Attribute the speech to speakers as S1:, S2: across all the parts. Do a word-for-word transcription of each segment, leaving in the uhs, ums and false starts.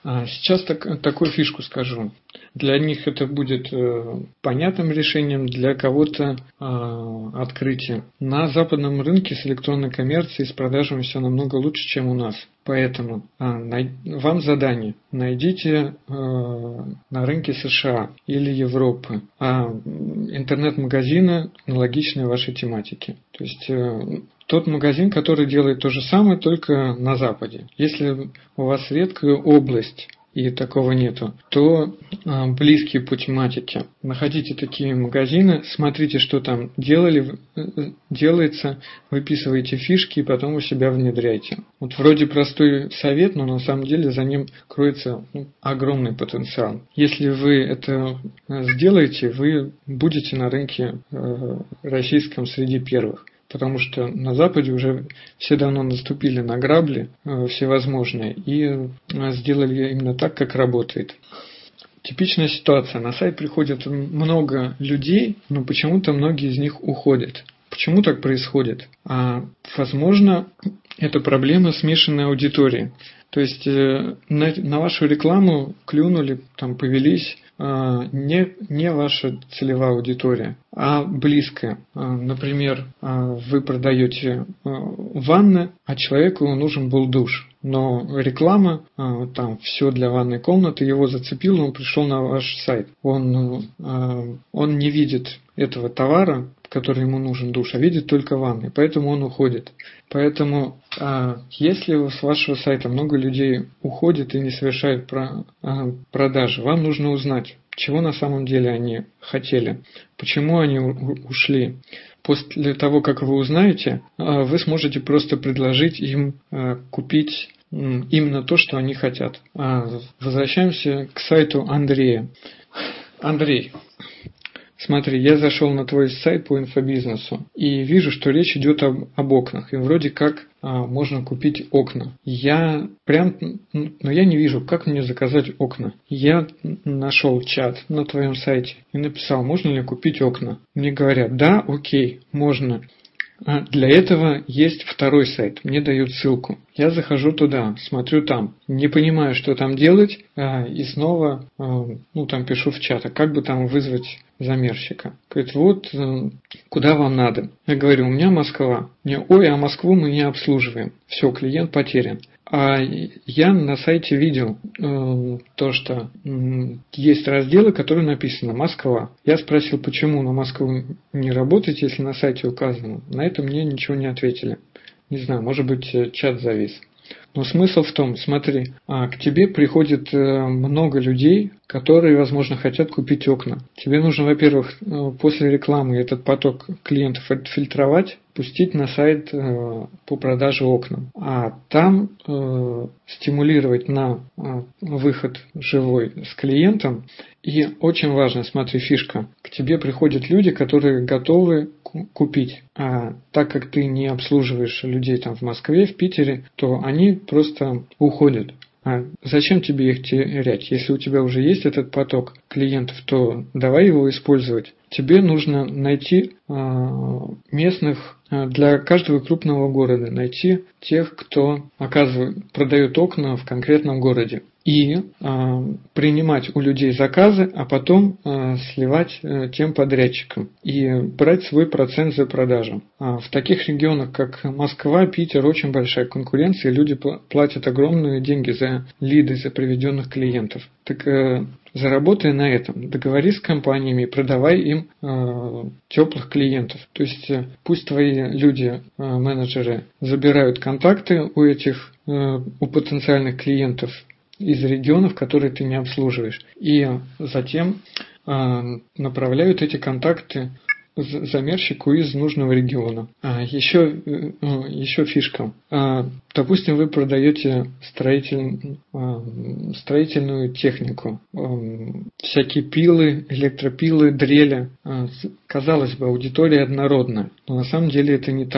S1: А сейчас так, такую фишку скажу. Для них это будет э, понятным решением, для кого-то э, открытием. На западном рынке с электронной коммерцией, с продажами все намного лучше, чем у нас. Поэтому а, най, вам задание. Найдите э, на рынке США или Европы а, интернет-магазины, аналогичные вашей тематике. То есть э, тот магазин, который делает то же самое, только на Западе. Если у вас редкая область и такого нету, то а, близкие по тематике. Находите такие магазины, смотрите, что там делали, делается, выписывайте фишки и потом у себя внедряйте. Вот вроде простой совет, но на самом деле за ним кроется ну, огромный потенциал. Если вы это сделаете, вы будете на рынке э, российском среди первых. Потому что на Западе уже все давно наступили на грабли э, всевозможные и э, сделали именно так, как работает. Типичная ситуация. На сайт приходит много людей, но почему-то многие из них уходят. Почему так происходит? А, возможно, это проблема смешанной аудитории. То есть э, на, на вашу рекламу клюнули, там повелись э, не, не ваша целевая аудитория, а близкая. Э, например, э, вы продаете э, ванны, а человеку нужен был душ. Но реклама, э, там все для ванной комнаты, его зацепила, он пришел на ваш сайт. Он, э, он не видит этого товара, который ему нужен душ, а видит только ванны, поэтому он уходит. Поэтому, а, если с вашего сайта много людей уходит и не совершает про, а, продажи, вам нужно узнать, чего на самом деле они хотели, почему они у, ушли. После того, как вы узнаете, а, вы сможете просто предложить им а, купить м, именно то, что они хотят. А, возвращаемся к сайту Андрея. Андрей. Смотри, я зашел на твой сайт по инфобизнесу и вижу, что речь идет об, об окнах. И вроде как а, можно купить окна. Я прям, но я не вижу, как мне заказать окна. Я нашел чат на твоем сайте и написал, можно ли купить окна. Мне говорят, да, окей, можно. А для этого есть второй сайт, мне дают ссылку. Я захожу туда, смотрю там, не понимаю, что там делать, а, и снова а, ну, там пишу в чат, а как бы там вызвать замерщика. Говорит, вот куда вам надо. Я говорю, у меня Москва. Мне, ой, а Москву мы не обслуживаем. Все, клиент потерян. А я на сайте видел э, то, что э, есть разделы, которые написано «Москва». Я спросил, почему на Москву не работаете, если на сайте указано. На это мне ничего не ответили. Не знаю, может быть, чат завис. Но смысл в том, смотри, к тебе приходит много людей, которые, возможно, хотят купить окна. Тебе нужно, во-первых, после рекламы этот поток клиентов отфильтровать, пустить на сайт по продаже окон, а там э, стимулировать на э, выход живой с клиентом. И очень важно, смотри, фишка, к тебе приходят люди, которые готовы купить. А так как ты не обслуживаешь людей там в Москве, в Питере, то они просто уходят. А зачем тебе их терять? Если у тебя уже есть этот поток клиентов, то давай его использовать. Тебе нужно найти э, местных э, для каждого крупного города, найти тех, кто оказывает, продает окна в конкретном городе. И э, принимать у людей заказы, а потом э, сливать э, тем подрядчикам и брать свой процент за продажу. А в таких регионах, как Москва, Питер, очень большая конкуренция, люди платят огромные деньги за лиды, за приведенных клиентов. Так э, заработай на этом, договорись с компаниями, продавай им э, теплых клиентов. То есть э, пусть твои люди, э, менеджеры, забирают контакты у этих, э, у потенциальных клиентов из регионов, которые ты не обслуживаешь. И затем э, направляют эти контакты замерщику из нужного региона. А, еще, э, еще фишка. А, допустим, вы продаете строитель, а, строительную технику. А, всякие пилы, электропилы, дрели. А, казалось бы, аудитория однородная. Но на самом деле это не так.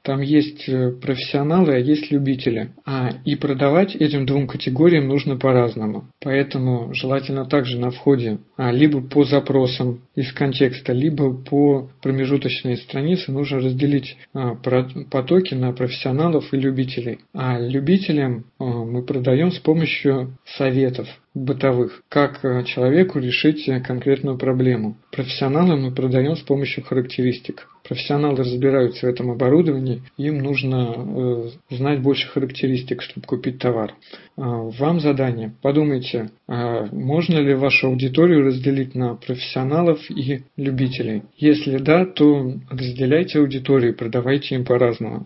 S1: Там есть профессионалы, а есть любители. А и продавать этим двум категориям нужно по-разному. Поэтому желательно также на входе а, либо по запросам из контекста, либо по промежуточной странице нужно разделить а, потоки на профессионалов и любителей. А любителям а, мы продаем с помощью советов бытовых, как человеку решить конкретную проблему. Профессионалам мы продаем с помощью характеристик. Профессионалы разбираются в этом оборудовании, им нужно э, знать больше характеристик, чтобы купить товар. Э, вам задание. Подумайте, э, можно ли вашу аудиторию разделить на профессионалов и любителей. Если да, то разделяйте аудиторию, продавайте им по-разному.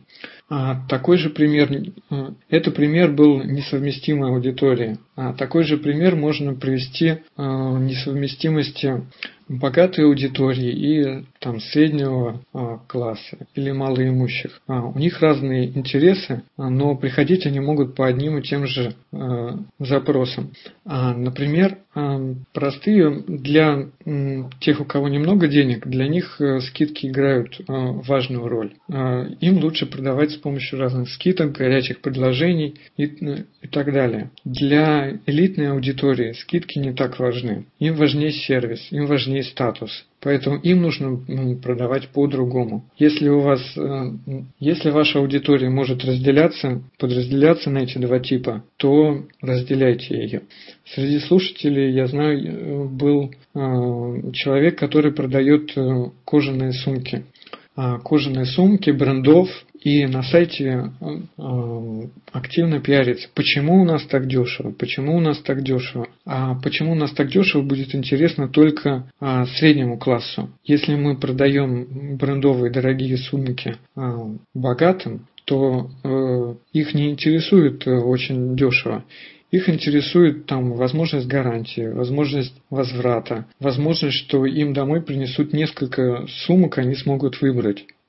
S1: А такой же пример, это пример был несовместимой аудитории. А такой же пример можно привести а, несовместимости богатой аудитории и там, среднего а, класса или малоимущих. А, у них разные интересы, а, но приходить они могут по одним и тем же а, запросам. А, например, а, простые для м, тех, у кого немного денег, для них а, скидки играют а, важную роль. А, им лучше продавать с помощью разных скидок, горячих предложений и, и так далее. Для элитной аудитории скидки не так важны. Им важнее сервис, им важнее статус. Поэтому им нужно продавать по-другому. Если у вас, если ваша аудитория может разделяться, подразделяться на эти два типа, то разделяйте ее. Среди слушателей, я знаю, был человек, который продает кожаные сумки. Кожаные сумки брендов, и на сайте э, активно пиарится. Почему у нас так дешево? Почему у нас так дешево? А почему у нас так дешево будет интересно только э, среднему классу. Если мы продаем брендовые дорогие сумки э, богатым, то э, их не интересует э, очень дешево. Их интересует там возможность гарантии, возможность возврата, возможность, что им домой принесут несколько сумок, они смогут выбрать.